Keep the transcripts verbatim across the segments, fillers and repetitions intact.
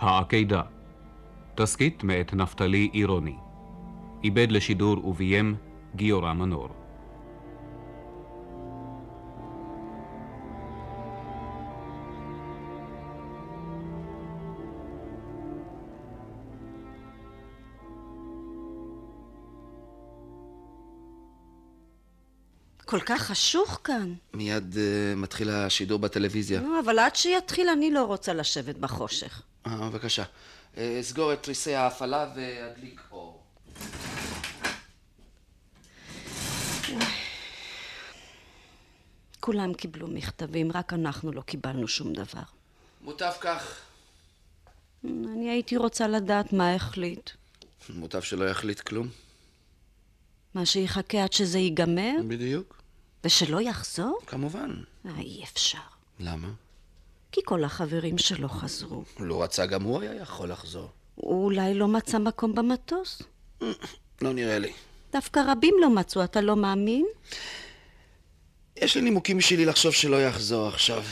העקידה, תסקית מאת נפתלי אירוני, איבד לשידור וביים גיורא מנור. כל כך חשוך כאן. מיד uh, מתחיל השידור בטלוויזיה. לא, אבל עד שיתחיל אני לא רוצה לשבת בחושך. אה, בבקשה. Uh, סגור את תריסי ההפעלה והדליק אור. כולם קיבלו מכתבים, רק אנחנו לא קיבלנו שום דבר. מוטב כך. אני הייתי רוצה לדעת מה החליט. מוטב שלא יחליט כלום. מה שיחכה עד שזה ייגמר? בדיוק. ושלא יחזור? כמובן. אה, אי אפשר. למה? כי כל החברים שלו חזרו. לא רצה, גם הוא היה יכול לחזור. הוא אולי לא מצא מקום במטוס? לא נראה לי. דווקא רבים לא מצאו, אתה לא מאמין? יש לי נימוקים שלי לחשוב שלא יחזור עכשיו.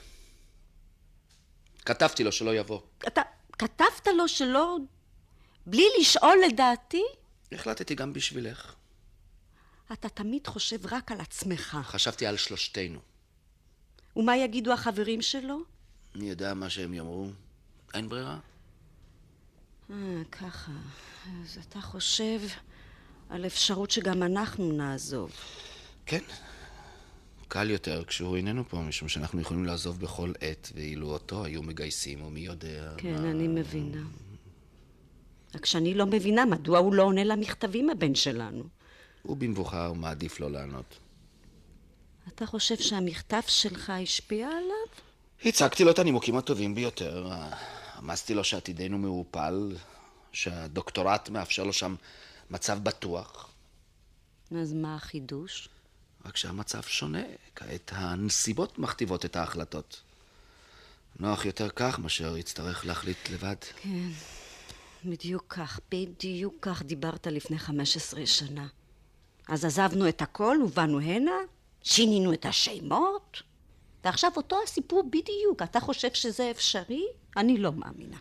כתבתי לו שלא יבוא. אתה כתבת לו שלא... בלי לשאול לדעתי? החלטתי גם בשבילך. אתה תמיד חושב רק על עצמך. חשבתי על שלושתנו. ומה יגידו החברים שלו? אני יודע מה שהם יאמרו. אין ברירה. אה, ככה. אז אתה חושב על אפשרות שגם אנחנו נעזוב. כן. קל יותר כשהוא איננו פה, משום שאנחנו יכולים לעזוב בכל עת, ואילו אותו היו מגייסים, או מי יודע... כן, מה... אני מבינה. רק שאני לא מבינה מדוע הוא לא עונה למכתבים הבן שלנו. הוא במבוכה, הוא מעדיף לא לענות. אתה חושב שהמכתב שלך השפיע עליו? הצגתי לו את הנימוקים הטובים ביותר. אמסתי לו שעתידנו מעופל, שהדוקטורט מאפשר לו שם מצב בטוח. אז מה החידוש? רק שהמצב שונה. כעת הנסיבות מכתיבות את ההחלטות. נוח יותר כך מאשר יצטרך להחליט לבד. כן, בדיוק כך, בדיוק כך דיברת לפני חמש עשרה שנה. אז עזבנו את הכל ובאנו הנה, שינינו את השמות, ועכשיו אותו הסיפור בדיוק. אתה חושב שזה אפשרי? אני לא מאמינה.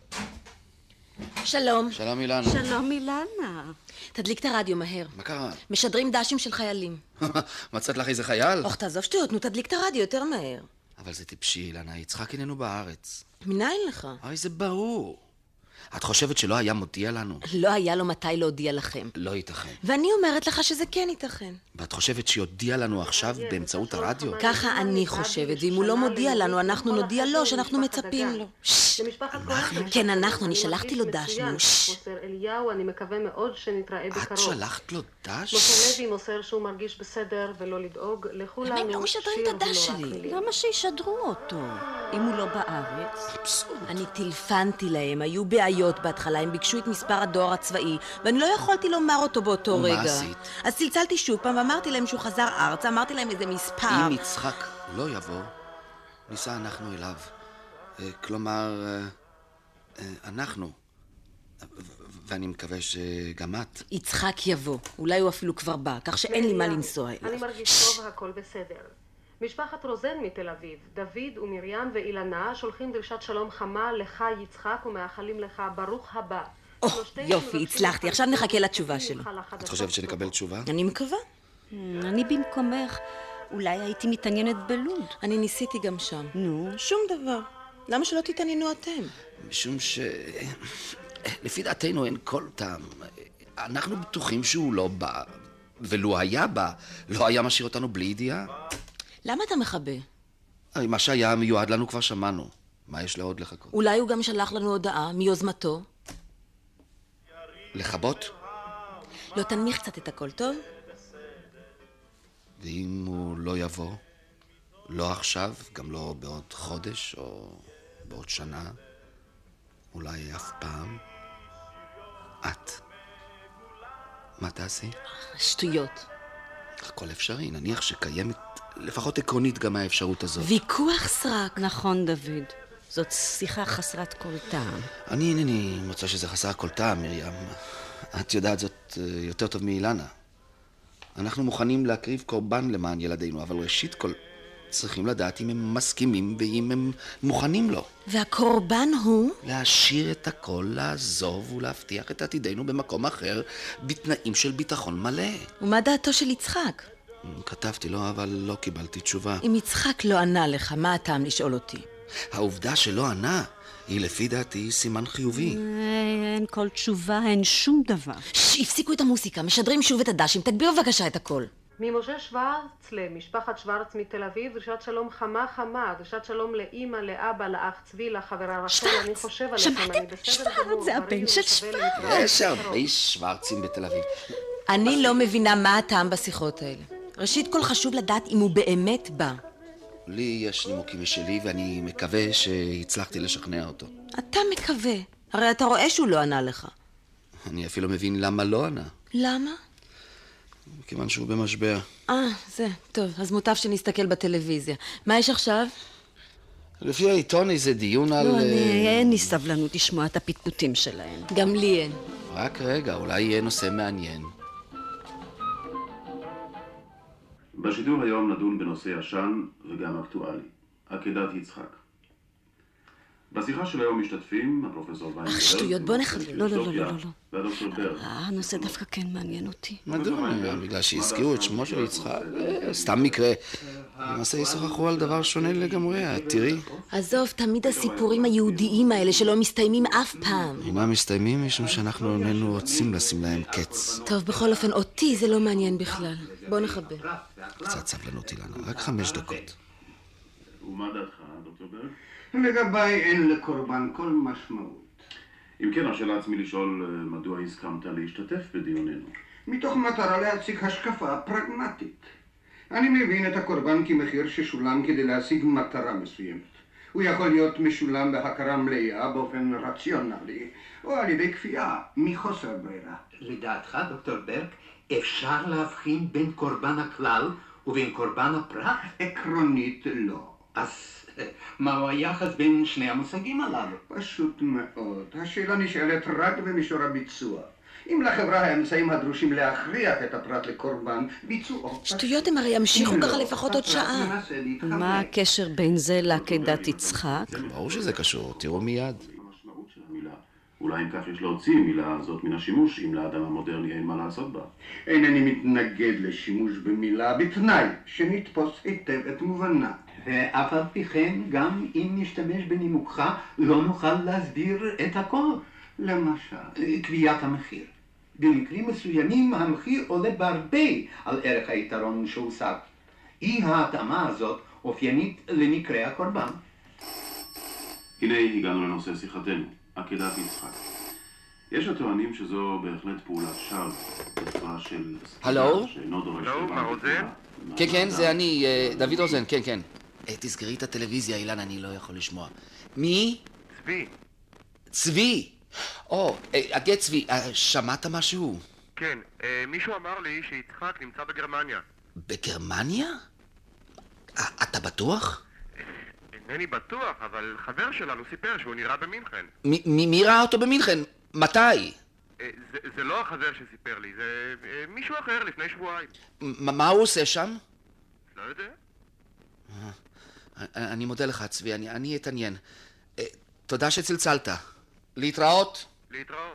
שלום. שלום אילנה. שלום אילנה. תדליק את הרדיו מהר. מה קרה? משדרים דשים של חיילים. מצאת לך איזה חייל? אוח, תעזוב שטויות, נו תדליק את הרדיו יותר מהר. אבל זה טיפשי אילנה, יצחק איננו בארץ. מניין לך? אוי, זה ברור. את חושבת שלא היה מודיע לנו? לא היה לו מתי להודיע לכם. לא ייתכן. ואני אומרת לך שזה כן ייתכן. ואת חושבת שיודיע לנו עכשיו באמצעות הרדיו? ככה אני חושבת, ואם הוא לא מודיע לנו, אנחנו נודיע לו שאנחנו מצפים לו. כן, אנחנו, אני שלחתי לו דש. מוסר אליהו, אני מקווה מאוד שנתראה בקרוב. את שלחת לו דש? משה לוי מוסר שהוא מרגיש בסדר ולא לדאוג לכולנו. הם לא משדרים את הדש שלי. למה שישדרו אותו? אם הוא לא בארץ? אבסורד. אני טלפנתי להם, היו בעיות בהתחלה, הם ביקשו את מספר הדואר הצבאי, ואני לא יכולתי לומר אותו באותו ומה רגע. עשית? אז צלצלתי שוב פעם ואמרתי להם שהוא חזר ארצה, אמרתי להם איזה מספר. אם יצחק לא יבוא, ניסע אנחנו אליו. כלומר, אנחנו. ואני מקווה שגם את. יצחק יבוא, אולי הוא אפילו כבר בא, כך שאין לי מה לנסוע אליו. אני מרגיש טוב, הכל בסדר. משפחת רוזן מתל אביב, דוד ומרים ואילנה שולחים דרישת שלום חמה לך יצחק ומאחלים לך ברוך הבא. או, יופי, הצלחתי, עכשיו נחכה לתשובה שלו. את חושבת שנקבל תשובה? אני מקווה. אני במקומך, אולי הייתי מתעניינת בלוד. אני ניסיתי גם שם. נו? שום דבר. למה שלא תתעניינו אתם? משום ש... לפי דעתנו אין כל טעם. אנחנו בטוחים שהוא לא בא, ולו היה בא, לא היה משאיר אותנו בלי ידיעה. למה אתה מחבא? מה שהיה מיועד לנו כבר שמענו. מה יש לעוד לחכות? אולי הוא גם שלח לנו הודעה מיוזמתו? לחבות? לא תנמיך קצת את הכל, טוב? ואם הוא לא יבוא? לא עכשיו, גם לא בעוד חודש או בעוד שנה? אולי אף פעם? את. מה תעשי? שטויות. הכל אפשרי, נניח שקיימת לפחות עקרונית גם האפשרות הזאת. ויכוח סרק. נכון, דוד. זאת שיחה חסרת כל טעם. אני אינני מוצא שזה חסר כל טעם, מרים. את יודעת זאת יותר טוב מאילנה. אנחנו מוכנים להקריב קורבן למען ילדינו, אבל ראשית כל... צריכים לדעת אם הם מסכימים ואם הם מוכנים לו. והקורבן הוא? להשאיר את הכל, לעזוב ולהבטיח את עתידנו במקום אחר, בתנאים של ביטחון מלא. ומה דעתו של יצחק? כתבתי לו, אבל לא קיבלתי תשובה. אם יצחק לא ענה לך, מה הטעם לשאול אותי? העובדה שלא ענה היא לפי דעתי סימן חיובי. אין כל תשובה, אין שום דבר. שש, הפסיקו את המוסיקה, משדרים שוב את הדשים, תגבירו בבקשה את הכל. ממשה שוורץ למשפחת שוורץ מתל אביב, דרישת שלום חמה חמה, דרישת שלום לאמא, לאבא, לאח צבי, לחברה רחל, אני חושב עליכם, אני בסדר גמור. זה הבן של שוורץ. יש הרבה שוורצים בתל אביב. אני לא מבינה מה הטעם בשיחות האלה. ראשית כל חשוב לדעת אם הוא באמת בא. לי יש נימוקים משלי ואני מקווה שהצלחתי לשכנע אותו. אתה מקווה, הרי אתה רואה שהוא לא ענה לך. אני אפילו מבין למה לא ענה. למה? כיוון שהוא במשבר. אה, זה, טוב, אז מוטב שנסתכל בטלוויזיה. מה יש עכשיו? לפי העיתון איזה דיון על... לא, אני, אין לי סבלנות לשמוע את הפטפוטים שלהם. גם לי אין. רק רגע, אולי יהיה נושא מעניין. בשידור היום נדון בנושא ישן וגם אקטואלי, עקדת יצחק. בשיחה של היום משתתפים הפרופסור ויינברג, אך שטויות, בוא נחכה. לא, לא, לא, לא, לא. והדוקטור ברג. הנושא דווקא כן מעניין אותי. מדוע? בגלל שהזכירו את שמו של יצחק? סתם מקרה. למעשה ישוחחו על דבר שונה לגמרי, תראי. עזוב, תמיד הסיפורים היהודיים האלה שלא מסתיימים אף פעם. אינם מסתיימים משום שאנחנו איננו רוצים לשים להם קץ. טוב, בכל אופן, אותי זה לא מעניין בכלל. בוא נחבר. קצת סבלנות אילנה, רק חמש דקות. ומה דעתך, דוקטור ברג? לגביי אין לקורבן כל משמעות. אם כן, הרשה לעצמי לשאול מדוע הסכמת להשתתף בדיוננו. מתוך מטרה להציג השקפה פרגמטית. אני מבין את הקורבן כמחיר ששולם כדי להשיג מטרה מסוימת. הוא יכול להיות משולם בהכרה מלאה באופן רציונלי, או על ידי כפייה, מחוסר ברירה. לדעתך, דוקטור ברג, אפשר להבחין בין קורבן הכלל ובין קורבן הפרט? עקרונית לא. אז מהו היחס בין שני המושגים הללו? פשוט מאוד. השאלה נשאלת רק במישור הביצוע. אם לחברה האמצעים הדרושים להכריח את הפרט לקורבן, ביצועו... שטויות, הם הרי ימשיכו ככה לפחות עוד שעה. מה הקשר בין זה לעקדת יצחק? ברור שזה קשור, תראו מיד. המשמעות של המילה. אולי אם כך יש להוציא מילה הזאת מן השימוש, אם לאדם המודרני אין מה לעשות בה. אינני מתנגד לשימוש במילה בתנאי שנתפוס היטב את מובנה. ואף על פי כן, גם אם נשתמש בנימוקך, לא נוכל להסביר את הכל. למשל, קביעת המחיר. במקרים מסוימים המחיר עולה בהרבה על ערך היתרון שהושג. אי ההתאמה הזאת אופיינית למקרה הקורבן. הנה הגענו לנושא שיחתנו, עקדת יצחק. יש הטוענים שזו בהחלט פעולת שווא, בצורה של... הלו? שאינו דורש... הלו, מר רוזן? כן, כן, זה אני, דוד רוזן, כן, כן. תסגרי את הטלוויזיה, אילן, אני לא יכול לשמוע. מי? צבי. צבי! או, הגט צבי, שמעת משהו? כן, מישהו אמר לי שיצחק נמצא בגרמניה. בגרמניה? אתה בטוח? אינני בטוח, אבל חבר שלנו סיפר שהוא נראה במינכן. מי ראה אותו במינכן? מתי? זה לא החבר שסיפר לי, זה מישהו אחר לפני שבועיים. מה הוא עושה שם? לא יודע. אני מודה לך, צבי, אני אתעניין. תודה שצלצלת. להתראות. להתראות.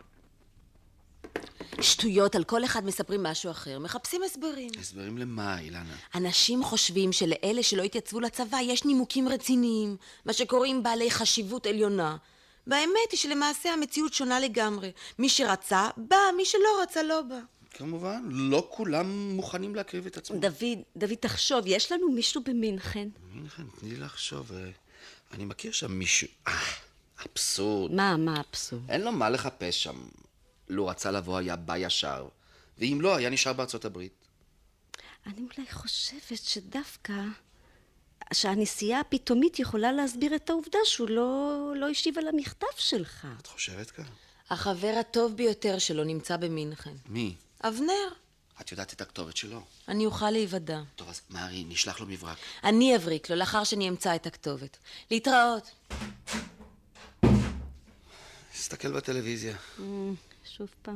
שטויות, על כל אחד מספרים משהו אחר, מחפשים הסברים. הסברים למה, אילנה? אנשים חושבים שלאלה שלא התייצבו לצבא יש נימוקים רציניים, מה שקוראים בעלי חשיבות עליונה. והאמת היא שלמעשה המציאות שונה לגמרי. מי שרצה, בא, מי שלא רצה, לא בא. כמובן, לא כולם מוכנים להקריב את עצמם. דוד, דוד, תחשוב, יש לנו מישהו במינכן? מינכן, תני לי לחשוב. אני מכיר שם מישהו... אבסורד. מה, מה אבסורד? אין לו מה לחפש שם. לו רצה לבוא היה בא ישר, ואם לא, היה נשאר בארצות הברית. אני אולי חושבת שדווקא שהנסיעה הפתאומית יכולה להסביר את העובדה שהוא לא, לא השיב על המכתב שלך. את חושבת כך? החבר הטוב ביותר שלו נמצא במינכן. מי? אבנר. את יודעת את הכתובת שלו? אני אוכל להיוודע. טוב, אז מארי, נשלח לו מברק. אני אבריק לו, לאחר שאני אמצא את הכתובת. להתראות. תסתכל בטלוויזיה. שוב פעם.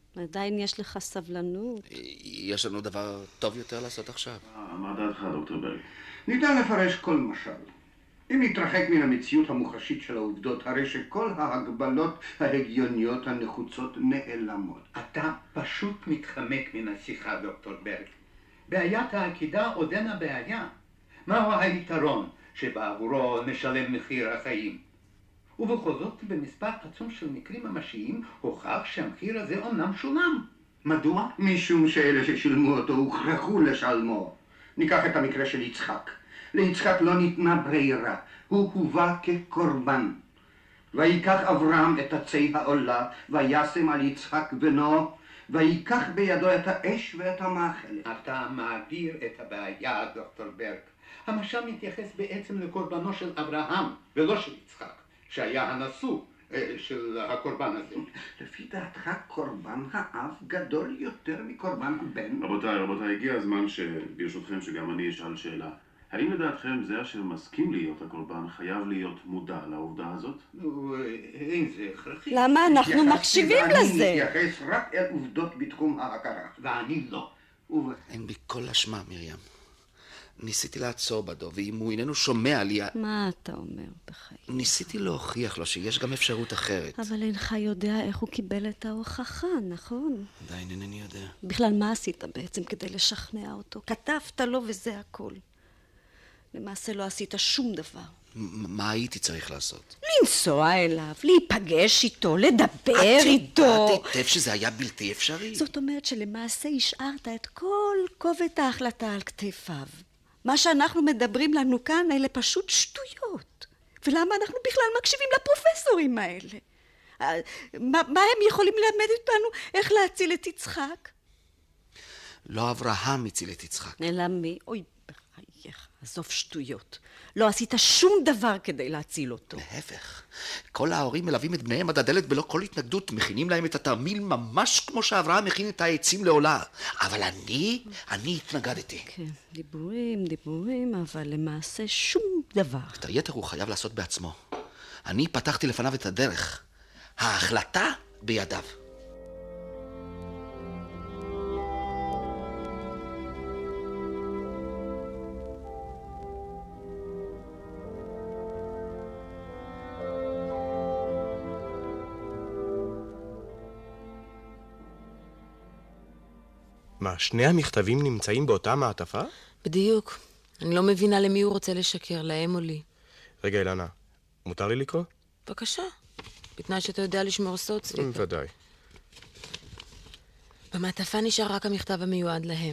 עדיין יש לך סבלנות. יש לנו דבר טוב יותר לעשות עכשיו. מה דעתך, דוקטור ברג? ניתן לפרש כל משל. אם נתרחק מן המציאות המוחשית של העובדות, הרי שכל ההגבלות ההגיוניות הנחוצות נעלמות. אתה פשוט מתחמק מן השיחה, דוקטור ברג. בעיית העקידה עודנה בעיה. מהו היתרון שבעבורו נשלם מחיר החיים? ובכל זאת, במספר עצום של מקרים ממשיים, הוכח שהמחיר הזה אומנם שולם. מדוע? משום שאלה ששילמו אותו הוכרחו לשלמו. ניקח את המקרה של יצחק. ליצחק לא ניתנה ברירה, הוא הובא כקורבן. ויקח אברהם את עצי העולה, וישם על יצחק בנו, ויקח בידו את האש ואת המאכלת. אתה מעביר את הבעיה, דוקטור ברג. המשל מתייחס בעצם לקורבנו של אברהם, ולא של יצחק, שהיה הנשוא של הקורבן הזה. לפי דעתך קורבן האב גדול יותר מקורבן הבן? רבותיי, רבותיי, הגיע הזמן שברשותכם שגם אני אשאל שאלה. האם לדעתכם זה אשר מסכים להיות הקורבן חייב להיות מודע לעובדה הזאת? אין זה הכרחי. למה אנחנו מקשיבים לזה? אני מתייחס רק אל עובדות בתחום ההכרה. ואני לא. אין בי כל אשמה, מרים. ניסיתי לעצור בדו, ואם הוא איננו שומע לי... מה אתה אומר בחיים? ניסיתי להוכיח לו שיש גם אפשרות אחרת. אבל אינך יודע איך הוא קיבל את ההוכחה, נכון? עדיין אינני יודע. בכלל מה עשית בעצם כדי לשכנע אותו? כתבת לו וזה הכל. למעשה לא עשית שום דבר. מה הייתי צריך לעשות? לנסוע אליו, להיפגש איתו, לדבר איתו. את היטב שזה היה בלתי אפשרי. זאת אומרת שלמעשה השארת את כל כובד ההחלטה על כתפיו. מה שאנחנו מדברים לנו כאן אלה פשוט שטויות. ולמה אנחנו בכלל מקשיבים לפרופסורים האלה? מה, מה הם יכולים ללמד אותנו? איך להציל את יצחק? לא אברהם הציל את יצחק. אלא מי? אוי, בחייך, עזוב שטויות. לא עשית שום דבר כדי להציל אותו. להפך, כל ההורים מלווים את בניהם עד הדלת בלא כל התנגדות, מכינים להם את התרמיל ממש כמו שאברהם מכין את העצים לעולה. אבל אני, אני התנגדתי. כן, דיבורים, דיבורים, אבל למעשה שום דבר. את היתר הוא חייב לעשות בעצמו. אני פתחתי לפניו את הדרך. ההחלטה בידיו. מה, שני המכתבים נמצאים באותה מעטפה? בדיוק. אני לא מבינה למי הוא רוצה לשקר, להם או לי. רגע, אילנה, מותר לי לקרוא? בבקשה. בתנאי שאתה יודע לשמור סוד, צביקה. ודאי. במעטפה נשאר רק המכתב המיועד להם.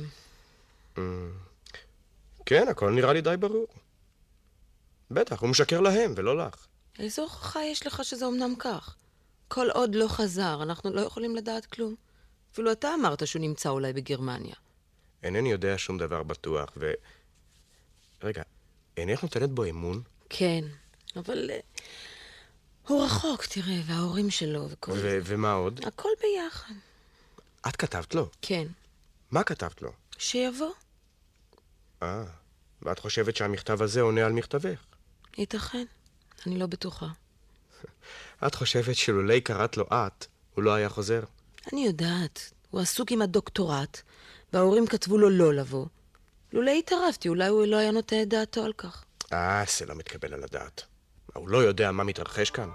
כן, הכל נראה לי די ברור. בטח, הוא משקר להם ולא לך. איזו הוכחה יש לך שזה אומנם כך? כל עוד לא חזר, אנחנו לא יכולים לדעת כלום. אפילו אתה אמרת שהוא נמצא אולי בגרמניה. אינני יודע שום דבר בטוח, ו... רגע, אינך נותנת בו אמון? כן, אבל... Uh, הוא רחוק, תראה, וההורים שלו וכל ו- זה. ומה עוד? הכל ביחד. את כתבת לו? כן. מה כתבת לו? שיבוא. אה, ואת חושבת שהמכתב הזה עונה על מכתבך? ייתכן, אני לא בטוחה. את חושבת שלולי קראת לו את, הוא לא היה חוזר? אני יודעת, הוא עסוק עם הדוקטורט, וההורים כתבו לו לא לבוא. לולא התערבתי, אולי הוא לא היה נוטה את דעתו על כך. אה, זה לא מתקבל על הדעת. הוא לא יודע מה מתרחש כאן.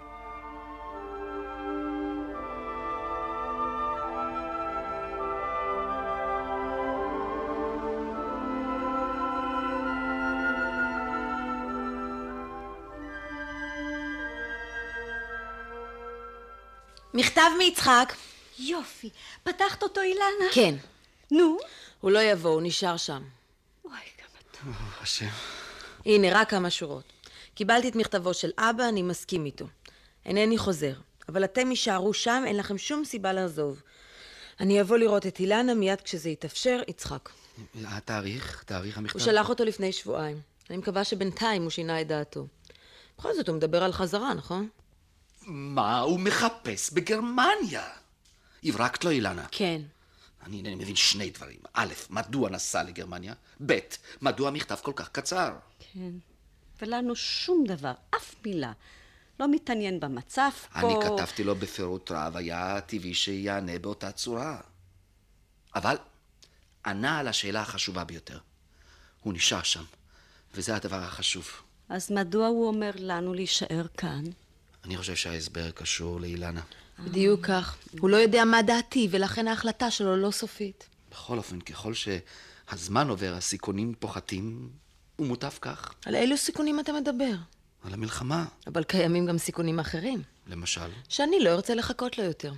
מכתב מיצחק. יופי. פתחת אותו, אילנה? כן. נו? הוא לא יבוא, הוא נשאר שם. אוי, גם אתה. השם. הנה, רק כמה שורות. קיבלתי את מכתבו של אבא, אני מסכים איתו. אינני חוזר, אבל אתם יישארו שם, אין לכם שום סיבה לעזוב. אני אבוא לראות את אילנה מיד כשזה יתאפשר, יצחק. התאריך? תאריך המכתב? הוא שלח אותו לפני שבועיים. אני מקווה שבינתיים הוא שינה את דעתו. בכל זאת הוא מדבר על חזרה, נכון? מה הוא מחפש בגרמניה? הברקת לו, אילנה? כן. אני אינני מבין שני דברים. א', מדוע נסע לגרמניה? ב', מדוע המכתב כל כך קצר? כן. ולנו שום דבר, אף מילה. לא מתעניין במצב פה. אני כתבתי לו בפירוט רב, היה טבעי שיענה באותה צורה. אבל ענה על השאלה החשובה ביותר. הוא נשאר שם, וזה הדבר החשוב. אז מדוע הוא אומר לנו להישאר כאן? אני חושב שההסבר קשור לאילנה. בדיוק כך. הוא לא יודע מה דעתי, ולכן ההחלטה שלו לא סופית. בכל אופן, ככל שהזמן עובר, הסיכונים פוחתים, ומוטב כך. על אילו סיכונים אתה מדבר? על המלחמה. אבל קיימים גם סיכונים אחרים. למשל? שאני לא ארצה לחכות לו יותר.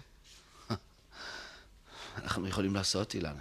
אנחנו יכולים לעשות, אילנה.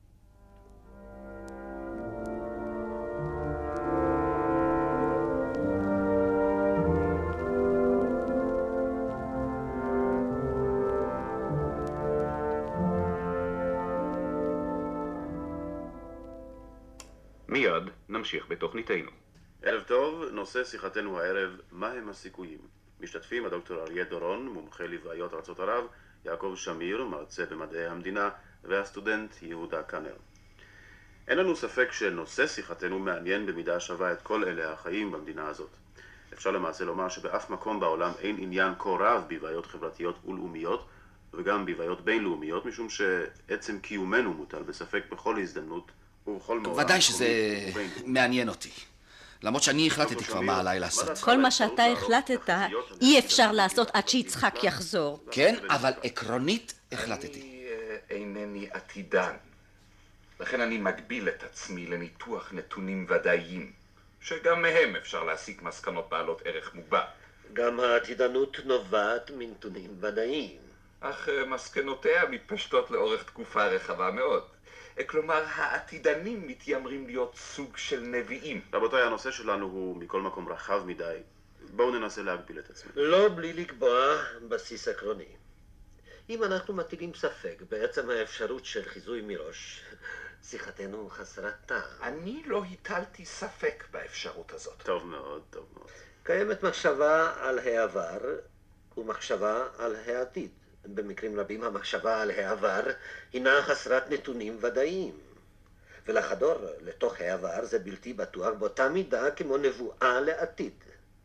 מיד נמשיך בתוכניתנו. ערב טוב, נושא שיחתנו הערב, מהם הסיכויים? משתתפים הדוקטור אריה דורון, מומחה לבעיות ארצות ערב, יעקב שמיר, מרצה במדעי המדינה, והסטודנט יהודה קאנר. אין לנו ספק שנושא שיחתנו מעניין במידה שווה את כל אלה החיים במדינה הזאת. אפשר למעשה לומר שבאף מקום בעולם אין עניין כה רב בבעיות חברתיות ולאומיות, וגם בבעיות בינלאומיות, משום שעצם קיומנו מוטל בספק בכל הזדמנות ובכל מאורע. ודאי שזה מעניין אותי. למרות שאני החלטתי כבר מה עליי לעשות. כל מה שאתה החלטת אי אפשר לעשות עד שיצחק יחזור. כן, אבל עקרונית החלטתי. אני אינני עתידן. לכן אני מגביל את עצמי לניתוח נתונים ודאיים, שגם מהם אפשר להסיק מסקנות בעלות ערך מוגבל. גם העתידנות נובעת מנתונים ודאיים. אך מסקנותיה מתפשטות לאורך תקופה רחבה מאוד. כלומר, העתידנים מתיימרים להיות סוג של נביאים. רבותיי, הנושא שלנו הוא מכל מקום רחב מדי. בואו ננסה להגביל את עצמנו. לא בלי לקבוע בסיס עקרוני. אם אנחנו מטילים ספק בעצם האפשרות של חיזוי מראש, שיחתנו חסרת טעם. אני לא הטלתי ספק באפשרות הזאת. טוב מאוד, טוב מאוד. קיימת מחשבה על העבר ומחשבה על העתיד. במקרים רבים המחשבה על העבר הינה חסרת נתונים ודאיים. ולחדור לתוך העבר זה בלתי בטוח באותה מידה כמו נבואה לעתיד.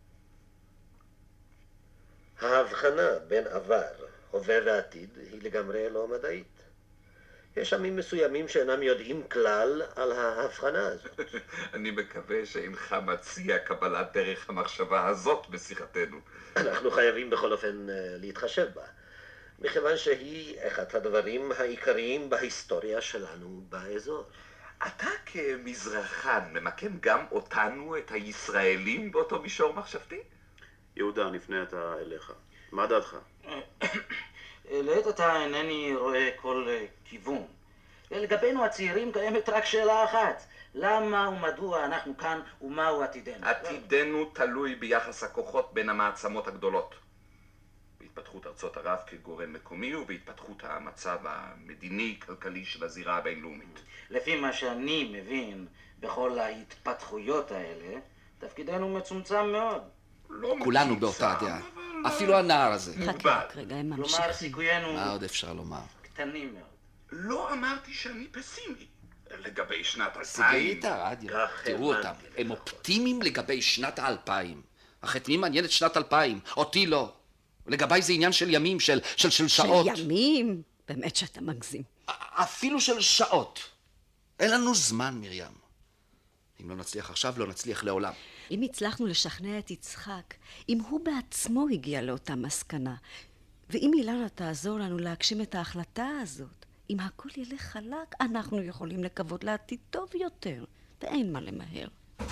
ההבחנה בין עבר, הווה ועתיד היא לגמרי לא מדעית. יש עמים מסוימים שאינם יודעים כלל על ההבחנה הזאת. אני מקווה שאינך מציע קבלת דרך המחשבה הזאת בשיחתנו. אנחנו חייבים בכל אופן להתחשב בה. מכיוון שהיא אחד הדברים העיקריים בהיסטוריה שלנו באזור. אתה כמזרחן ממקם גם אותנו, את הישראלים, באותו מישור מחשבתי? יהודה, נפנה אתה אליך. מה דעתך? לעת עתה אינני רואה כל כיוון. לגבינו הצעירים קיימת רק שאלה אחת. למה ומדוע אנחנו כאן ומהו עתידנו? עתידנו תלוי ביחס הכוחות בין המעצמות הגדולות. בהתפתחות ארצות ערב כגורם מקומי ובהתפתחות המצב המדיני-כלכלי של הזירה הבינלאומית. לפי מה שאני מבין בכל ההתפתחויות האלה, תפקידנו מצומצם מאוד. לא כולנו באותה דעה. אפילו הנער הזה. חכה רק רגע, הם ממשיכים. כלומר, סיכויינו מה עוד אפשר לומר? קטנים מאוד. לא אמרתי שאני פסימי. לגבי שנת סגרי אלפיים. את הרדיו, תראו אותם. הם אופטימיים לגבי שנת האלפיים. אך את מי מעניין את שנת אלפיים? אותי לא. לגבי זה עניין של ימים, של, של, של שעות. של ימים? באמת שאתה מגזים. אפילו של שעות. אין לנו זמן, מרים. אם לא נצליח עכשיו, לא נצליח לעולם. אם הצלחנו לשכנע את יצחק, אם הוא בעצמו הגיע לאותה מסקנה, ואם אילנה תעזור לנו להגשים את ההחלטה הזאת, אם הכל ילך חלק, אנחנו יכולים לקוות לעתיד טוב יותר, ואין מה למהר.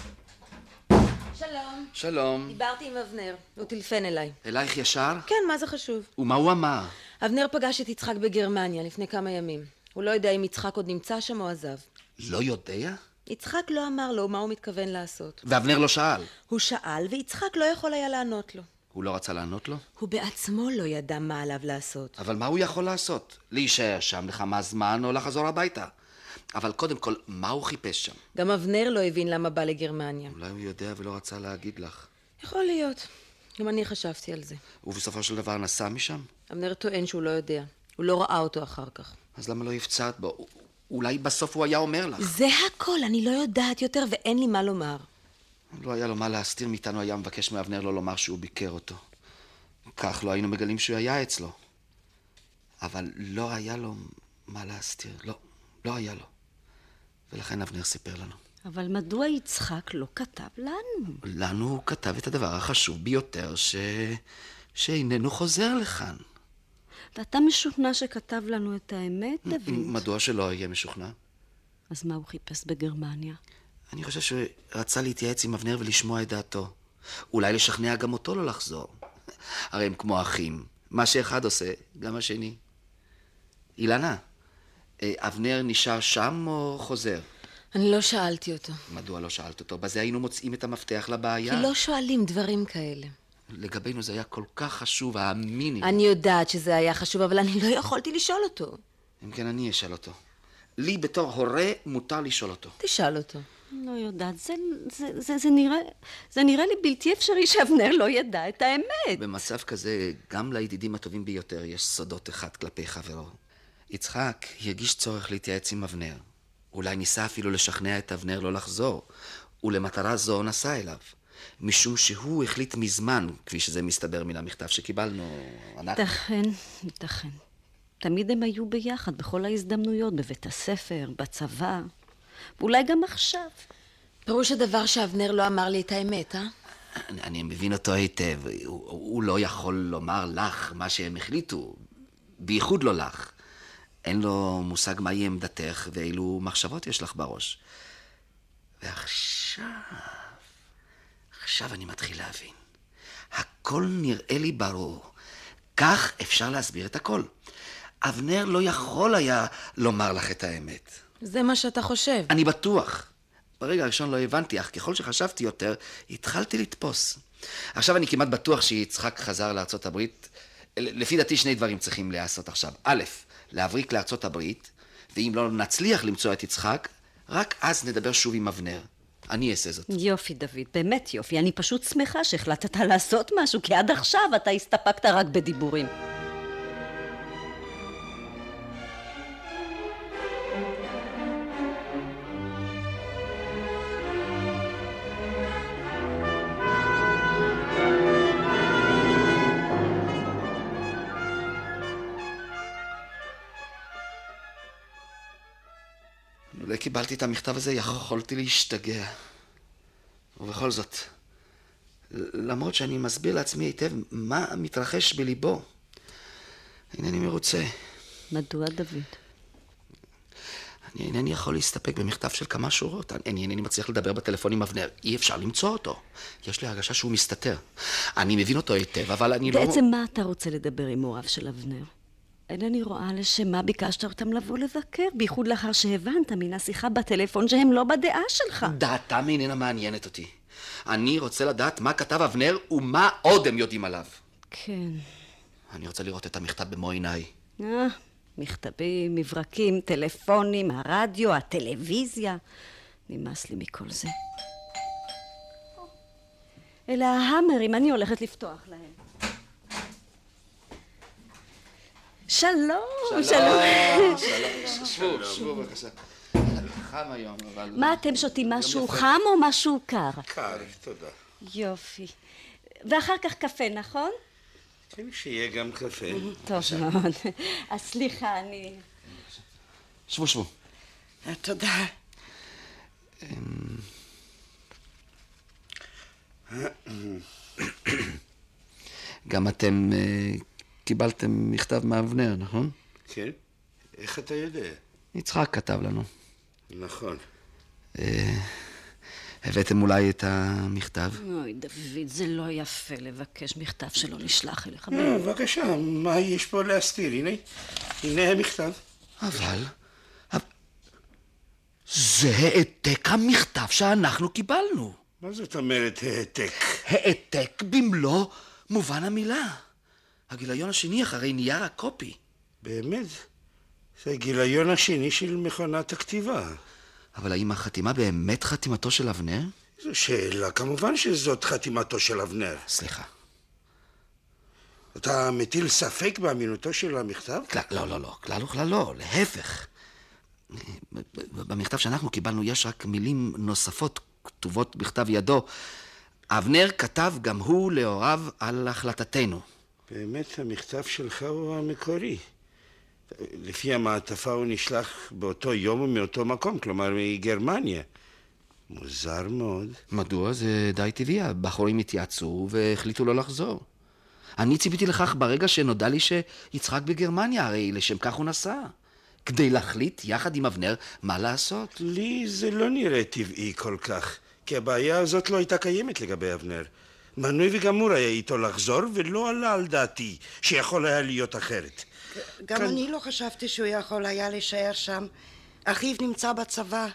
שלום. שלום. דיברתי עם אבנר, הוא טלפן אליי. אלייך ישר? כן, מה זה חשוב? ומה הוא אמר? אבנר פגש את יצחק בגרמניה לפני כמה ימים. הוא לא יודע אם יצחק עוד נמצא שם או עזב. לא יודע? יצחק לא אמר לו מה הוא מתכוון לעשות. ואבנר לא שאל? הוא שאל ויצחק לא יכול היה לענות לו. הוא לא רצה לענות לו? הוא בעצמו לא ידע מה עליו לעשות. אבל מה הוא יכול לעשות? להישאר שם לכמה זמן או לחזור הביתה? אבל קודם כל, מה הוא חיפש שם? גם אבנר לא הבין למה בא לגרמניה. אולי הוא יודע ולא רצה להגיד לך. יכול להיות. גם אני חשבתי על זה. ובסופו של דבר נסע משם? אבנר טוען שהוא לא יודע. הוא לא ראה אותו אחר כך. אז למה לא הפצעת בו? אולי בסוף הוא היה אומר לך. זה הכל, אני לא יודעת יותר ואין לי מה לומר. לא היה לו מה להסתיר מאיתנו, היה מבקש מאבנר לא לומר שהוא ביקר אותו. כך לא היינו מגלים שהוא היה אצלו. אבל לא היה לו מה להסתיר. לא, לא היה לו. ולכן אבנר סיפר לנו. אבל מדוע יצחק לא כתב לנו? לנו הוא כתב את הדבר החשוב ביותר, ש... שאיננו חוזר לכאן. ואתה משוכנע שכתב לנו את האמת, דוד? מדוע שלא יהיה משוכנע? אז מה הוא חיפש בגרמניה? אני חושב שרצה להתייעץ עם אבנר ולשמוע את דעתו. אולי לשכנע גם אותו לא לחזור. הרי הם כמו אחים. מה שאחד עושה, גם השני. אילנה, אבנר נשאר שם או חוזר? אני לא שאלתי אותו. מדוע לא שאלת אותו? בזה היינו מוצאים את המפתח לבעיה. כי לא שואלים דברים כאלה. לגבינו זה היה כל כך חשוב, האמיני. אני יודעת שזה היה חשוב, אבל אני לא יכולתי לשאול אותו. אם כן, אני אשאל אותו. לי בתור הורה מותר לשאול אותו. תשאל אותו. לא יודעת, זה, זה, זה, זה, נראה, זה נראה לי בלתי אפשרי שאבנר לא ידע את האמת. במצב כזה, גם לידידים הטובים ביותר יש סודות אחד כלפי חברו. יצחק הרגיש צורך להתייעץ עם אבנר. אולי ניסה אפילו לשכנע את אבנר לא לחזור, ולמטרה זו נסע אליו. משום שהוא החליט מזמן, כפי שזה מסתבר מן המכתב שקיבלנו. ייתכן, ייתכן. תמיד הם היו ביחד בכל ההזדמנויות, בבית הספר, בצבא, ואולי גם עכשיו. פירוש הדבר שאבנר לא אמר לי את האמת, אה? אני, אני מבין אותו היטב. הוא, הוא לא יכול לומר לך מה שהם החליטו, בייחוד לא לך. אין לו מושג מהי עמדתך ואילו מחשבות יש לך בראש. ועכשיו, עכשיו אני מתחיל להבין. הכל נראה לי ברור. כך אפשר להסביר את הכל. אבנר לא יכול היה לומר לך את האמת. זה מה שאתה חושב. אני בטוח. ברגע הראשון לא הבנתי, אך ככל שחשבתי יותר, התחלתי לתפוס. עכשיו אני כמעט בטוח שיצחק חזר לארצות הברית. לפי דעתי שני דברים צריכים לעשות עכשיו. א', להבריק לארצות הברית, ואם לא נצליח למצוא את יצחק, רק אז נדבר שוב עם אבנר. אני אעשה זאת. יופי, דוד, באמת יופי. אני פשוט שמחה שהחלטת לעשות משהו, כי עד עכשיו אתה הסתפקת רק בדיבורים. אולי קיבלתי את המכתב הזה, יכולתי להשתגע. ובכל זאת, למרות שאני מסביר לעצמי היטב מה מתרחש בליבו, אינני מרוצה. מדוע, דוד? אני אינני יכול להסתפק במכתב של כמה שורות. אני אינני מצליח לדבר בטלפון עם אבנר. אי אפשר למצוא אותו. יש לי הרגשה שהוא מסתתר. אני מבין אותו היטב, אבל אני לא... בעצם מה אתה רוצה לדבר עם הוריו של אבנר? אינני רואה לשם מה ביקשת אותם לבוא לבקר, בייחוד לאחר שהבנת מן השיחה בטלפון שהם לא בדעה שלך. דעתם איננה מעניינת אותי. אני רוצה לדעת מה כתב אבנר ומה עוד הם יודעים עליו. כן. אני רוצה לראות את המכתב במו עיניי. אה, מכתבים, מברקים, טלפונים, הרדיו, הטלוויזיה. נמאס לי מכל זה. אלה ההמרים, אני הולכת לפתוח להם. שלום, שלום. שבו, שבו בבקשה. חם היום, אבל... מה אתם שותים? משהו חם או משהו קר? קר, תודה. יופי. ואחר כך קפה, נכון? כן, שיהיה גם קפה. טוב מאוד. אז סליחה, אני... שבו, שבו. תודה. גם אתם קיבלתם מכתב מאבנר, נכון? כן. איך אתה יודע? יצחק כתב לנו. נכון. הבאתם אולי את המכתב? אוי, דוד, זה לא יפה לבקש מכתב שלא נשלח אליך. בבקשה, מה יש פה להסתיר? הנה, הנה המכתב. אבל... זה העתק המכתב שאנחנו קיבלנו. מה זאת אומרת העתק? העתק במלוא מובן המילה. הגיליון השני אחרי נייר הקופי. באמת? זה הגיליון השני של מכונת הכתיבה. אבל האם החתימה באמת חתימתו של אבנר? זו שאלה, כמובן שזאת חתימתו של אבנר. סליחה. אתה מטיל ספק באמינותו של המכתב? לא, לא, לא, כלל וכלל לא, להפך. במכתב שאנחנו קיבלנו יש רק מילים נוספות כתובות בכתב ידו. אבנר כתב גם הוא להוריו על החלטתנו. באמת המכתב שלך הוא המקורי. לפי המעטפה הוא נשלח באותו יום ומאותו מקום, כלומר מגרמניה. מוזר מאוד. מדוע? זה די טבעי. הבחורים התייעצו והחליטו לא לחזור. אני ציפיתי לכך ברגע שנודע לי שיצחק בגרמניה, הרי לשם כך הוא נסע. כדי להחליט יחד עם אבנר מה לעשות. לי זה לא נראה טבעי כל כך, כי הבעיה הזאת לא הייתה קיימת לגבי אבנר. מנוי וגמור היה איתו לחזור, ולא עלה על דעתי שיכול היה להיות אחרת. גם כאן... אני לא חשבתי שהוא יכול היה להישאר שם. אחיו נמצא בצבא.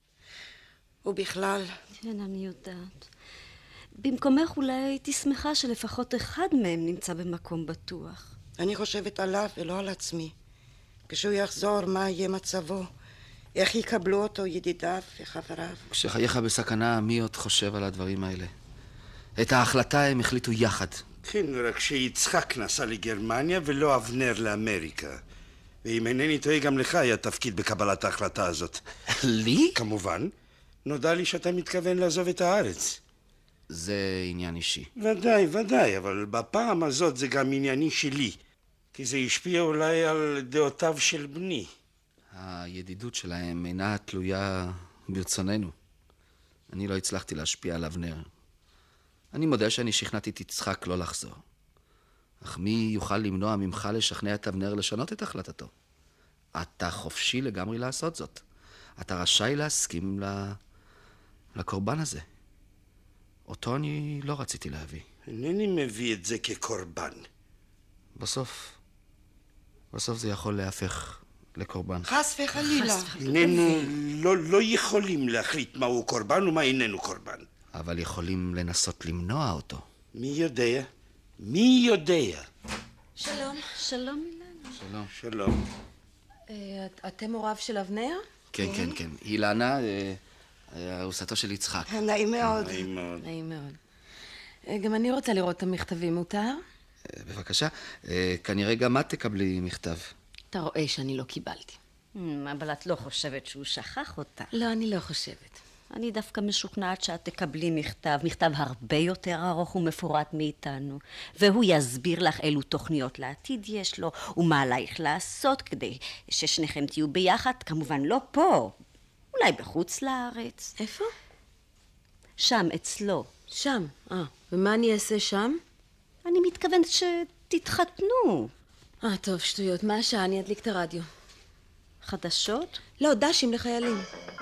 ובכלל... כן, אני יודעת. במקומך אולי הייתי שמחה שלפחות אחד מהם נמצא במקום בטוח. אני חושבת עליו ולא על עצמי. כשהוא יחזור, מה יהיה מצבו? איך יקבלו אותו ידידיו וחבריו? כשחייך בסכנה, מי עוד חושב על הדברים האלה? את ההחלטה הם החליטו יחד. כן, רק שיצחק נסע לגרמניה ולא אבנר לאמריקה. ואם אינני טועה, גם לך היה תפקיד בקבלת ההחלטה הזאת. לי? כמובן. נודע לי שאתה מתכוון לעזוב את הארץ. זה עניין אישי. ודאי, ודאי, אבל בפעם הזאת זה גם ענייני שלי. כי זה השפיע אולי על דעותיו של בני. הידידות שלהם אינה תלויה ברצוננו. אני לא הצלחתי להשפיע על אבנר. אני מודה שאני שכנעתי את יצחק לא לחזור. אך מי יוכל למנוע ממך לשכנע את אבנר לשנות את החלטתו? אתה חופשי לגמרי לעשות זאת. אתה רשאי להסכים ל... לקורבן הזה. אותו אני לא רציתי להביא. אינני מביא את זה כקורבן. בסוף, בסוף זה יכול להפך לקורבן. חס וחלילה. איננו לא, לא יכולים להחליט מהו קורבן ומה איננו קורבן. אבל יכולים לנסות למנוע אותו. מי יודע? מי יודע? שלום. שלום אילנה. שלום. שלום. את, אתם הוריו של אבנר? כן, כן, כן. אילנה, ארוסתו של יצחק. נעים מאוד. נעים מאוד. נעים מאוד. גם אני רוצה לראות את המכתבים, מותר? בבקשה. כנראה גם את תקבלי מכתב. אתה רואה שאני לא קיבלתי. אבל את לא חושבת שהוא שכח אותה. לא, אני לא חושבת. אני דווקא משוכנעת שאת תקבלי מכתב, מכתב הרבה יותר ארוך ומפורט מאיתנו, והוא יסביר לך אילו תוכניות לעתיד יש לו, ומה עלייך לעשות כדי ששניכם תהיו ביחד, כמובן לא פה, אולי בחוץ לארץ. איפה? שם, אצלו. שם, אה, ומה אני אעשה שם? אני מתכוונת שתתחתנו. אה, טוב, שטויות, מה השעה? אני אדליק את הרדיו. חדשות? לא, דשים לחיילים.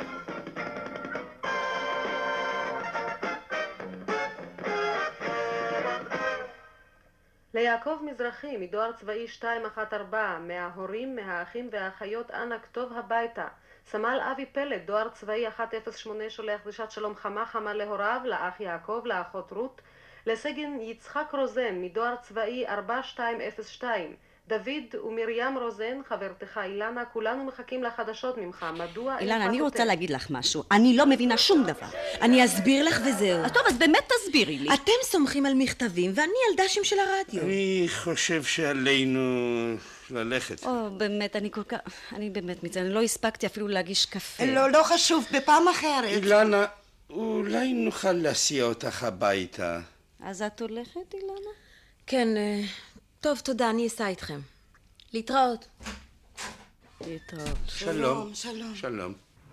ליעקב מזרחי, מדואר צבאי שתיים אחת ארבע, מההורים, מהאחים והאחיות, אנא כתוב הביתה. סמל אבי פלד, דואר צבאי אחת אפס שמונה, שולח דרישת שלום חמה חמה להוריו, לאח יעקב, לאחות רות. לסגן יצחק רוזן, מדואר צבאי ארבע שתיים אפס שתיים. דוד ומרים רוזן, חברתך אילנה, כולנו מחכים לחדשות ממך. מדוע... אילנה, אני רוצה להגיד לך משהו. אני לא מבינה שום דבר. אני אסביר לך וזהו. טוב, אז באמת תסבירי לי. אתם סומכים על מכתבים ואני על דשים של הרדיו. אני חושב שעלינו ללכת. או, באמת, אני כל כך... אני באמת מצטערת, לא הספקתי אפילו להגיש קפה. לא, לא חשוב, בפעם אחרת. אילנה, אולי נוכל להסיע אותך הביתה. אז את הולכת, אילנה? כן, טוב, תודה, אני אסע איתכם. להתראות. להתראות. שלום. שלום. שלום.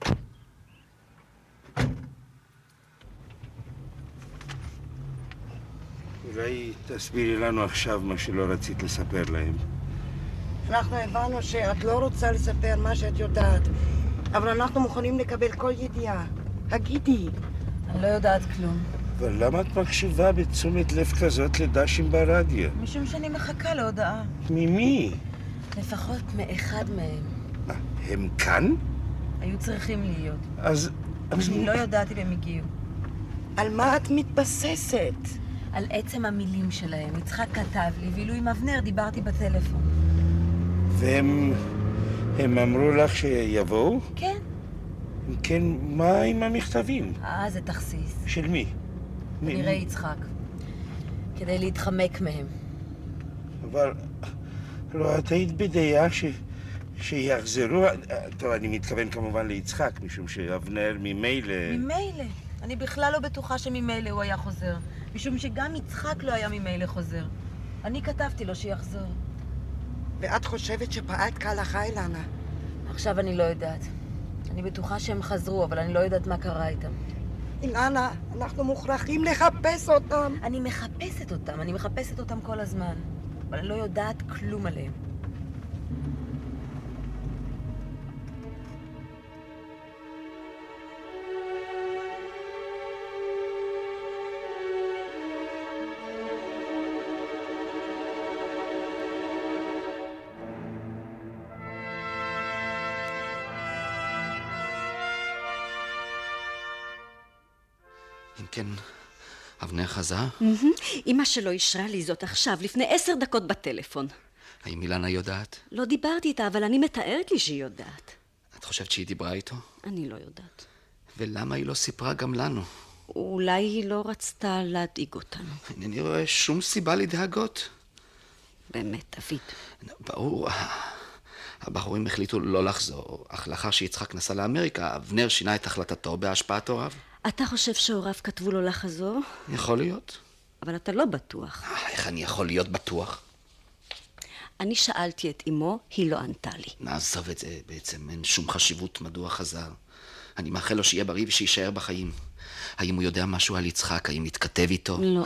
אולי תסבירי לנו עכשיו מה שלא רצית לספר להם. אנחנו הבנו שאת לא רוצה לספר מה שאת יודעת, אבל אנחנו מוכנים לקבל כל ידיעה. הגידי. אני לא יודעת כלום. אבל למה את מקשיבה בתשומת לב כזאת לדשים ברדיו? משום שאני מחכה להודעה. ממי? לפחות מאחד מהם. הם כאן? היו צריכים להיות. אז... אני לא יודעת אם הם הגיעו. על מה את מתבססת? על עצם המילים שלהם. יצחק כתב לי, ואילו עם אבנר דיברתי בטלפון. והם... הם אמרו לך שיבואו? כן. כן, מה עם המכתבים? אה, זה תכסיס. של מי? נראה יצחק. כדי להתחמק מהם. אבל... לא, את היית בדעה ש... שיחזרו... טוב, אני מתכוון כמובן ליצחק, משום שאבנר ממילא... ממילא. אני בכלל לא בטוחה שממילא הוא היה חוזר. משום שגם יצחק לא היה ממילא חוזר. אני כתבתי לו שיחזור. ואת חושבת שפעלת כהלכה, אילנה? עכשיו אני לא יודעת. אני בטוחה שהם חזרו, אבל אני לא יודעת מה קרה איתם. אילנה, אנחנו מוכרחים לחפש אותם. אני מחפשת אותם, אני מחפשת אותם כל הזמן. אבל אני לא יודעת כלום עליהם. אם כן, אבנר חזר? אמא שלו אישרה לי זאת עכשיו, לפני עשר דקות בטלפון. האם אילנה יודעת? לא דיברתי איתה, אבל אני מתארת לי שהיא יודעת. את חושבת שהיא דיברה איתו? אני לא יודעת. ולמה היא לא סיפרה גם לנו? אולי היא לא רצתה להדאיג אותנו. אינני רואה שום סיבה לדאגות. באמת, דוד. ברור, הבחורים החליטו לא לחזור, אך לאחר שיצחק נסע לאמריקה, אבנר שינה את החלטתו בהשפעת הוריו. אתה חושב שהוריו כתבו לו לחזור? יכול להיות. אבל אתה לא בטוח. איך אני יכול להיות בטוח? אני שאלתי את אמו, היא לא ענתה לי. נעזוב את זה, בעצם אין שום חשיבות מדוע חזר. אני מאחל לו שיהיה בריא ושישאר בחיים. האם הוא יודע משהו על יצחק? האם התכתב איתו? לא.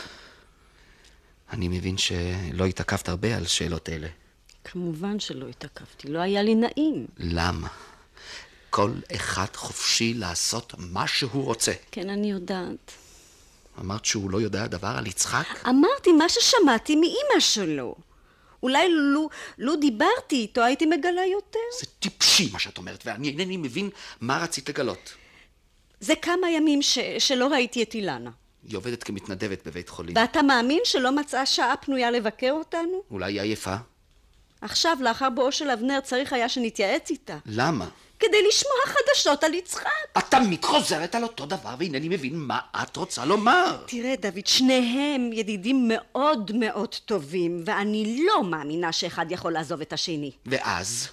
אני מבין שלא התעכבת הרבה על שאלות אלה. כמובן שלא התעכבתי, לא היה לי נעים. למה? כל אחד חופשי לעשות מה שהוא רוצה. כן, אני יודעת. אמרת שהוא לא יודע דבר על יצחק? אמרתי מה ששמעתי מאמא שלו. אולי לו, לו דיברתי איתו הייתי מגלה יותר. זה טיפשי מה שאת אומרת, ואני אינני מבין מה רצית לגלות. זה כמה ימים ש, שלא ראיתי את אילנה. היא עובדת כמתנדבת בבית חולים. ואתה מאמין שלא מצאה שעה פנויה לבקר אותנו? אולי היא עייפה? עכשיו, לאחר בואו של אבנר, צריך היה שנתייעץ איתה. למה? כדי לשמוע חדשות על יצחק. את תמיד חוזרת על אותו דבר, ואינני מבין מה את רוצה לומר. תראה, דוד, שניהם ידידים מאוד מאוד טובים, ואני לא מאמינה שאחד יכול לעזוב את השני. ואז?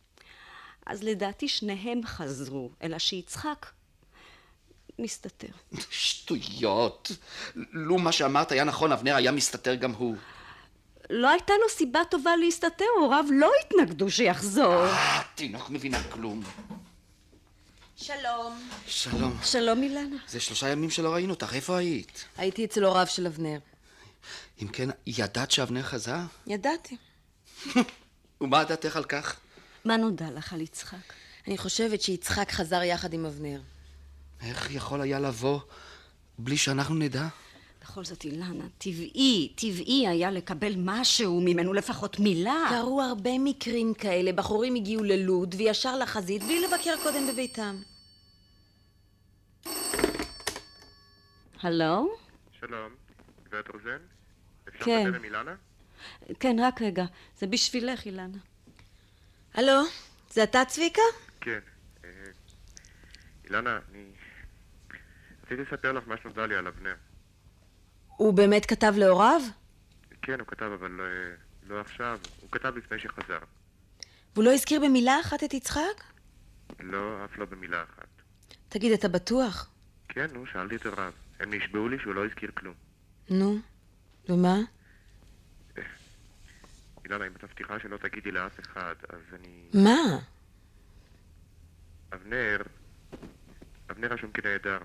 אז לדעתי שניהם חזרו, אלא שיצחק מסתתר. שטויות. לו מה שאמרת היה נכון, אבנר היה מסתתר גם הוא. לא הייתה לו סיבה טובה להסתתר, הוריו לא התנגדו שיחזור. אה, תינוק מבינה כלום. שלום. שלום. שלום אילנה. זה שלושה ימים שלא ראינו אותך, איפה היית? הייתי אצל הוריו של אבנר. אם כן, ידעת שאבנר חזר? ידעתי. ומה דעתך על כך? מה נודע לך על יצחק? אני חושבת שיצחק חזר יחד עם אבנר. איך יכול היה לבוא בלי שאנחנו נדע? בכל זאת, אילנה, טבעי, טבעי היה לקבל משהו ממנו, לפחות מילה. קרו הרבה מקרים כאלה. בחורים הגיעו ללוד וישר לחזית בלי לבקר קודם בביתם. הלו? שלום, גברת רוזן? אפשר כן. לדבר עם אילנה? כן, רק רגע. זה בשבילך, אילנה. הלו? זה אתה, צביקה? כן. אה, אילנה, אני... רציתי לספר לך מה שנודע לי על אבנר. הוא באמת כתב להוריו? כן, הוא כתב, אבל לא, לא עכשיו. הוא כתב לפני שחזר. והוא לא הזכיר במילה אחת את יצחק? לא, אף לא במילה אחת. תגיד, אתה בטוח? כן, נו, שאלתי את הרב. הם נשבעו לי שהוא לא הזכיר כלום. נו, ומה? אילנה, אם את מבטיחה שלא תגידי לאף אחד, אז אני... מה? אבנר... אבנר רשום כנעדר.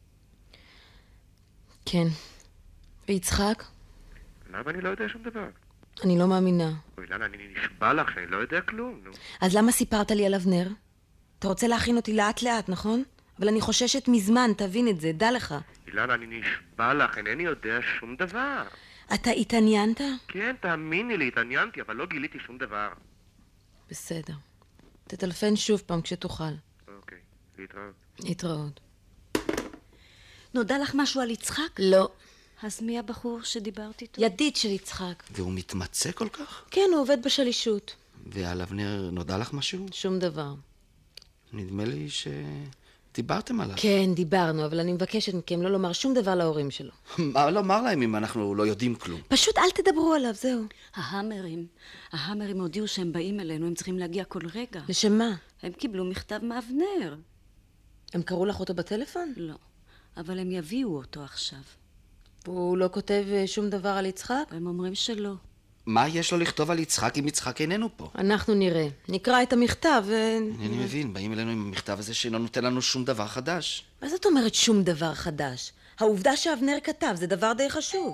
כן. ויצחק? למה אני לא יודע שום דבר? אני לא מאמינה. אוי, אילנה, אני נשבע לך שאני לא יודע כלום, נו. אז למה סיפרת לי על אבנר? אתה רוצה להכין אותי לאט לאט, נכון? אבל אני חוששת מזמן, תבין את זה, דע לך. אילנה, אני נשבע לך, אינני יודע שום דבר. אתה התעניינת? כן, תאמיני לי, התעניינתי, אבל לא גיליתי שום דבר. בסדר. תטלפן שוב פעם כשתוכל. אוקיי, להתראות. להתראות. נודע לך משהו על יצחק? לא. אז מי הבחור שדיברת איתו? ידיד של יצחק. והוא מתמצא כל כך? כן, הוא עובד בשלישות. ועל אבנר נודע לך משהו? שום דבר. נדמה לי שדיברתם עליו. כן, דיברנו, אבל אני מבקשת מכם לא לומר שום דבר להורים שלו. מה לומר להם אם אנחנו לא יודעים כלום? פשוט אל תדברו עליו, זהו. ההמרים, ההמרים הודיעו שהם באים אלינו, הם צריכים להגיע כל רגע. לשם מה? הם קיבלו מכתב מאבנר. הם קראו לך אותו בטלפון? לא, אבל הם יביאו אותו עכשיו. הוא לא כותב שום דבר על יצחק? הם אומרים שלא. מה יש לו לכתוב על יצחק אם יצחק איננו פה? אנחנו נראה. נקרא את המכתב ו... אני מבין, באים אלינו עם המכתב הזה שלא נותן לנו שום דבר חדש. מה זאת אומרת שום דבר חדש? העובדה שאבנר כתב זה דבר די חשוב.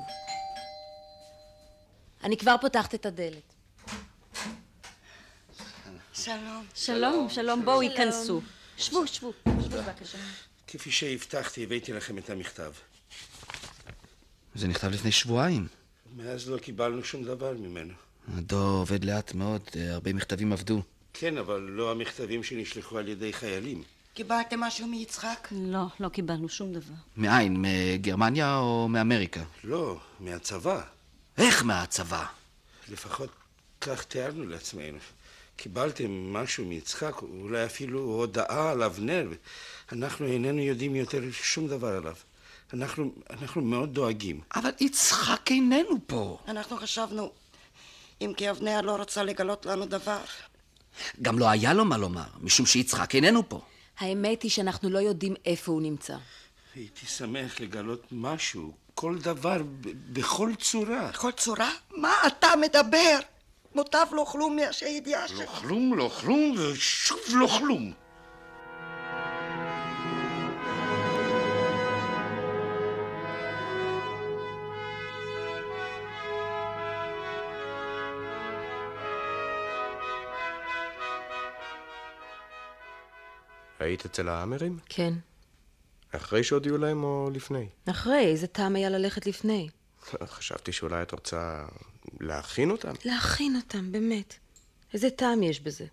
אני כבר פותחת את הדלת. שלום. שלום, שלום, בואו ייכנסו. שבו, שבו, שבו בבקשה. כפי שהבטחתי, הבאתי לכם את המכתב. זה נכתב לפני שבועיים. מאז לא קיבלנו שום דבר ממנו. דו עובד לאט מאוד, הרבה מכתבים עבדו. כן, אבל לא המכתבים שנשלחו על ידי חיילים. קיבלתם משהו מיצחק? לא, לא קיבלנו שום דבר. מאין? מגרמניה או מאמריקה? לא, מהצבא. איך מהצבא? לפחות כך תיארנו לעצמנו. קיבלתם משהו מיצחק, אולי אפילו הודעה על אבנר. אנחנו איננו יודעים יותר שום דבר עליו. אנחנו, אנחנו מאוד דואגים. אבל יצחק איננו פה. אנחנו חשבנו, אם כי אבנר לא רצה לגלות לנו דבר. גם לא היה לו מה לומר, משום שיצחק איננו פה. האמת היא שאנחנו לא יודעים איפה הוא נמצא. הייתי שמח לגלות משהו, כל דבר, ב- בכל צורה. בכל צורה? מה אתה מדבר? מוטב לא כלום מהידיעה שלך. לא כלום, לא כלום, ושוב לא כלום. היית אצל האמרים? כן. אחרי שהודיעו להם או לפני? אחרי, איזה טעם היה ללכת לפני? חשבתי שאולי את רוצה להכין אותם. להכין אותם, באמת. איזה טעם יש בזה?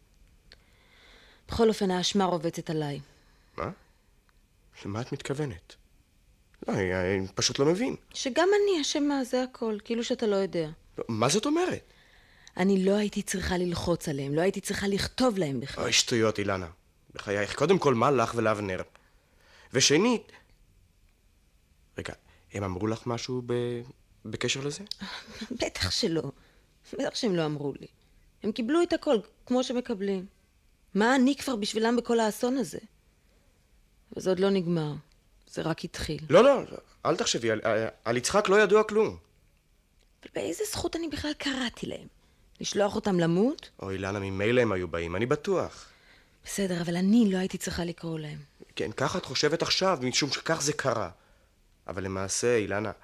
בכל אופן, האשמה רובצת עליי. מה? למה את מתכוונת? לא, אני, אני פשוט לא מבין. שגם אני אשמה, זה הכל, כאילו שאתה לא יודע. מה זאת אומרת? אני לא הייתי צריכה ללחוץ עליהם, לא הייתי צריכה לכתוב להם בכלל. אוי, שטויות, אילנה. בחייך, קודם כל, מה לך ולאבנר? ושנית... רגע, הם אמרו לך משהו ב... בקשר לזה? בטח שלא. בטח שהם לא אמרו לי. הם קיבלו את הכל, כמו שמקבלים. מה אני כבר בשבילם בכל האסון הזה? וזה עוד לא נגמר. זה רק התחיל. לא, לא, אל תחשבי, על, על יצחק לא ידוע כלום. ובאיזה זכות אני בכלל קראתי להם? לשלוח אותם למות? אוי, אילנה, ממילא הם היו באים, אני בטוח. בסדר, אבל אני לא הייתי צריכה לקרוא להם. כן, ככה את חושבת עכשיו, משום שכך זה קרה. אבל למעשה, אילנה,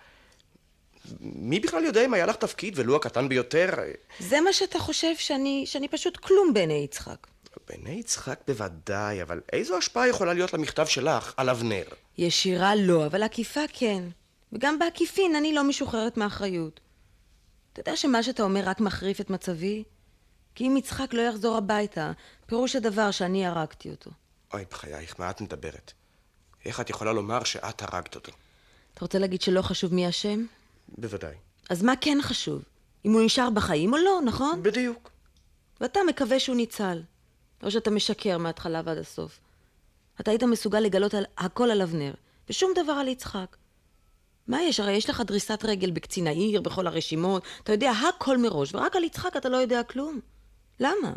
מי בכלל יודע אם היה לך תפקיד, ולו הקטן ביותר? זה מה שאתה חושב, שאני, שאני פשוט כלום בעיני יצחק. בעיני יצחק בוודאי, אבל איזו השפעה יכולה להיות למכתב שלך על אבנר? ישירה לא, אבל עקיפה כן. וגם בעקיפין אני לא משוחררת מאחריות. אתה יודע שמה שאתה אומר רק מחריף את מצבי? כי אם יצחק לא יחזור הביתה, פירוש הדבר שאני הרגתי אותו. אוי, בחייך, מה את מדברת? איך את יכולה לומר שאת הרגת אותו? אתה רוצה להגיד שלא חשוב מי השם? בוודאי. אז מה כן חשוב? אם הוא נשאר בחיים או לא, נכון? בדיוק. ואתה מקווה שהוא ניצל. או שאתה משקר מההתחלה ועד הסוף. אתה היית מסוגל לגלות על, הכל על אבנר, ושום דבר על יצחק. מה יש? הרי יש לך דריסת רגל בקצין העיר, בכל הרשימות. אתה יודע הכל מראש, ורק על יצחק אתה לא יודע כלום. למה?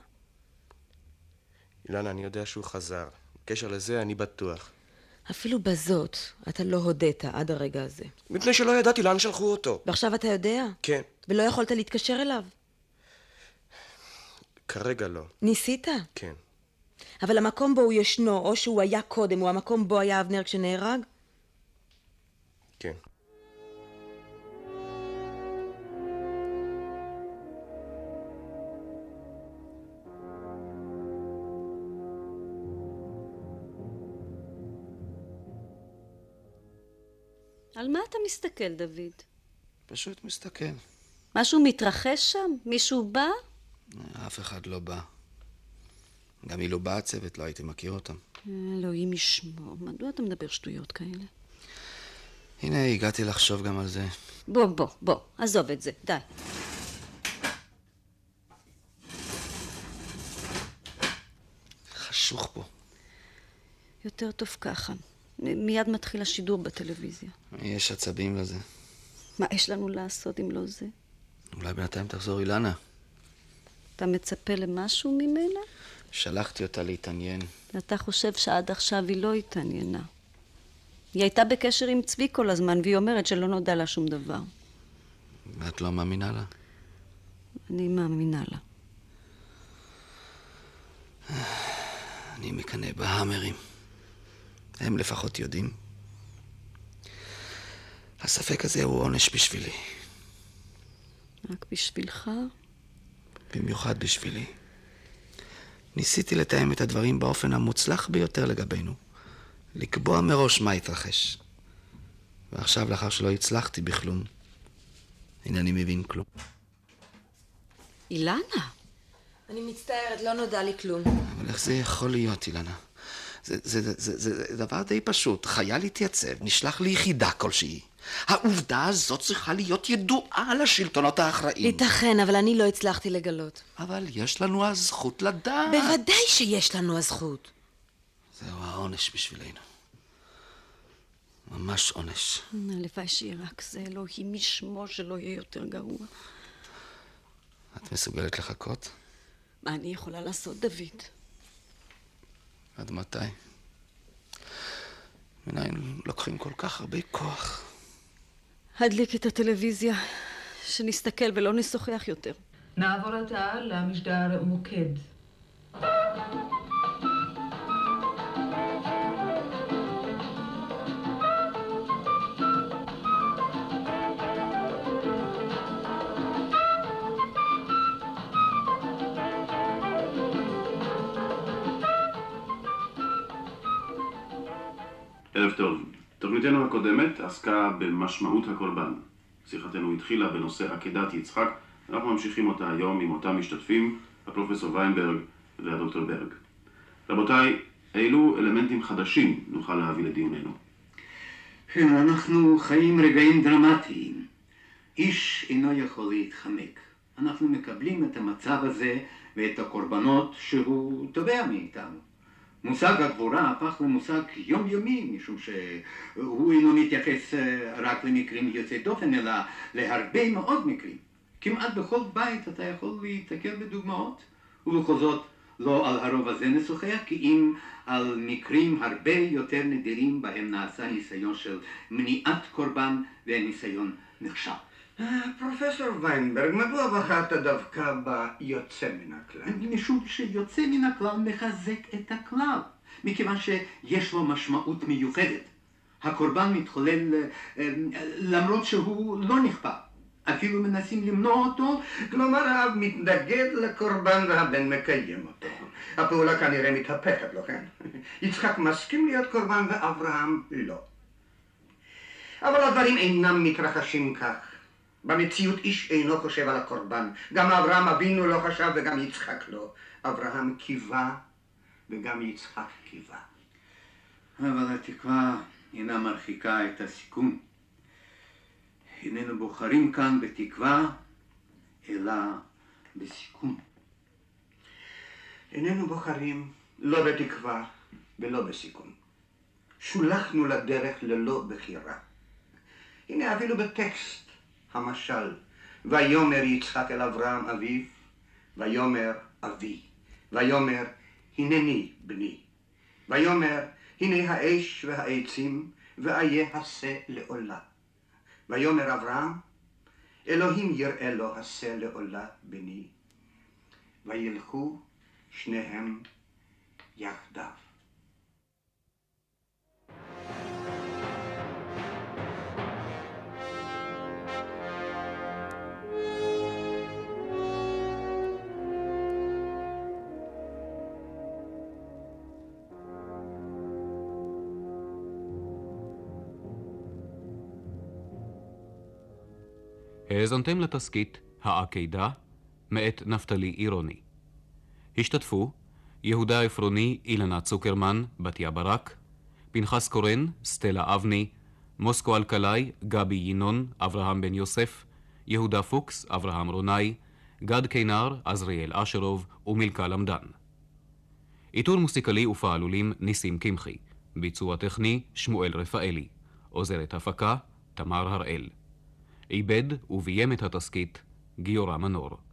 אילנה, אני יודע שהוא חזר. בקשר לזה אני בטוח. אפילו בזאת אתה לא הודית עד הרגע הזה. מפני שלא ידעתי לאן שלחו אותו. ועכשיו אתה יודע? כן. ולא יכולת להתקשר אליו? כרגע לא. ניסית? כן. אבל המקום בו הוא ישנו, או שהוא היה קודם, הוא המקום בו היה אבנר כשנהרג? כן. על מה אתה מסתכל, דוד? פשוט מסתכל. משהו מתרחש שם? מישהו בא? אף אחד לא בא. גם אילו בא הצוות, לא הייתי מכיר אותם. אלוהים ישמור, מדוע אתה מדבר שטויות כאלה? הנה, הגעתי לחשוב גם על זה. בוא, בוא, בוא, עזוב את זה, די. חשוך פה. יותר טוב ככה. מיד מתחיל השידור בטלוויזיה. יש עצבים לזה. מה יש לנו לעשות אם לא זה? אולי בינתיים תחזור אילנה. אתה מצפה למשהו ממנה? שלחתי אותה להתעניין. ואתה חושב שעד עכשיו היא לא התעניינה. היא הייתה בקשר עם צבי כל הזמן, והיא אומרת שלא נודע לה שום דבר. ואת לא מאמינה לה? אני מאמינה לה. אני מקנא בהאמרים. הם לפחות יודעים. הספק הזה הוא עונש בשבילי. רק בשבילך? במיוחד בשבילי. ניסיתי לתאם את הדברים באופן המוצלח ביותר לגבינו. לקבוע מראש מה יתרחש. ועכשיו, לאחר שלא הצלחתי בכלום, אינני מבין כלום. אילנה? אני מצטערת, לא נודע לי כלום. אבל איך זה יכול להיות, אילנה? זה, זה, זה, זה, זה דבר די פשוט. חייל התייצב, נשלח ליחידה כלשהי. העובדה הזאת צריכה להיות ידועה לשלטונות האחראים. ייתכן, אבל אני לא הצלחתי לגלות. אבל יש לנו הזכות לדעת. בוודאי שיש לנו הזכות. זהו העונש בשבילנו. ממש עונש. הלוואי שיהיה רק זה, אלוהים ישמור שלא יהיה יותר גרוע. את מסוגלת לחכות? מה אני יכולה לעשות, דוד? עד מתי? מניין לוקחים כל כך הרבה כוח. הדליק את הטלוויזיה, שנסתכל ולא נשוחח יותר. נעבור עתה למשדר מוקד. ערב טוב. תוכניתנו הקודמת עסקה במשמעות הקורבן. שיחתנו התחילה בנושא עקדת יצחק. אנחנו ממשיכים אותה היום עם אותם משתתפים, הפרופסור ויינברג והדוקטור ברג. רבותיי, אילו אלמנטים חדשים נוכל להביא לדיוננו? כן, אנחנו חיים רגעים דרמטיים. איש אינו יכול להתחמק. אנחנו מקבלים את המצב הזה ואת הקורבנות שהוא תובע מאיתנו. מושג הגבורה הפך למושג יומיומי, משום שהוא אינו מתייחס רק למקרים יוצאי דופן, אלא להרבה מאוד מקרים. כמעט בכל בית אתה יכול להתקל בדוגמאות, ובכל זאת לא על הרוב הזה נשוחח, כי אם על מקרים הרבה יותר נדירים בהם נעשה ניסיון של מניעת קורבן והניסיון נכשל. פרופסור ויינברג, מדוע בחרת דווקא ביוצא מן הכלל? משום שיוצא מן הכלל מחזק את הכלל, מכיוון שיש לו משמעות מיוחדת. הקורבן מתחולל למרות שהוא לא נכפה. אפילו מנסים למנוע אותו. כלומר, האב מתנגד לקורבן והבן מקיים אותו. הפעולה כנראה מתהפכת לו, כן? יצחק מסכים להיות קורבן ואברהם לא. אבל הדברים אינם מתרחשים כך. במציאות איש אינו חושב על הקורבן. גם אברהם אבינו לא חשב וגם יצחק לא. אברהם קיווה וגם יצחק קיווה. אבל התקווה אינה מרחיקה את הסיכון. איננו בוחרים כאן בתקווה, אלא בסיכון. איננו בוחרים לא בתקווה ולא בסיכון. שולחנו לדרך ללא בחירה. הנה אפילו בטקסט המשל, ויאמר יצחק אל אברהם אביו, ויאמר אבי, ויאמר הנני בני, ויאמר הנה האש והעצים, ואיה הסה לעולה. ויאמר אברהם, אלוהים יראה לו הסה לעולה בני, וילכו שניהם יחדיו. האזנתם לתסקית העקידה מאת נפתלי עירוני. השתתפו יהודה עפרוני, אילנה צוקרמן, בתיה ברק, פנחס קורן, סטלה אבני, מוסקו אלקלעי, גבי ינון, אברהם בן יוסף, יהודה פוקס, אברהם רונאי, גד קינר, עזריאל אשרוב ומילכה למדן. עיטור מוסיקלי ופעלולים ניסים קמחי. ביצוע טכני שמואל רפאלי. עוזרת הפקה תמר הראל. עיבד וביים את התסקית גיורא מנור.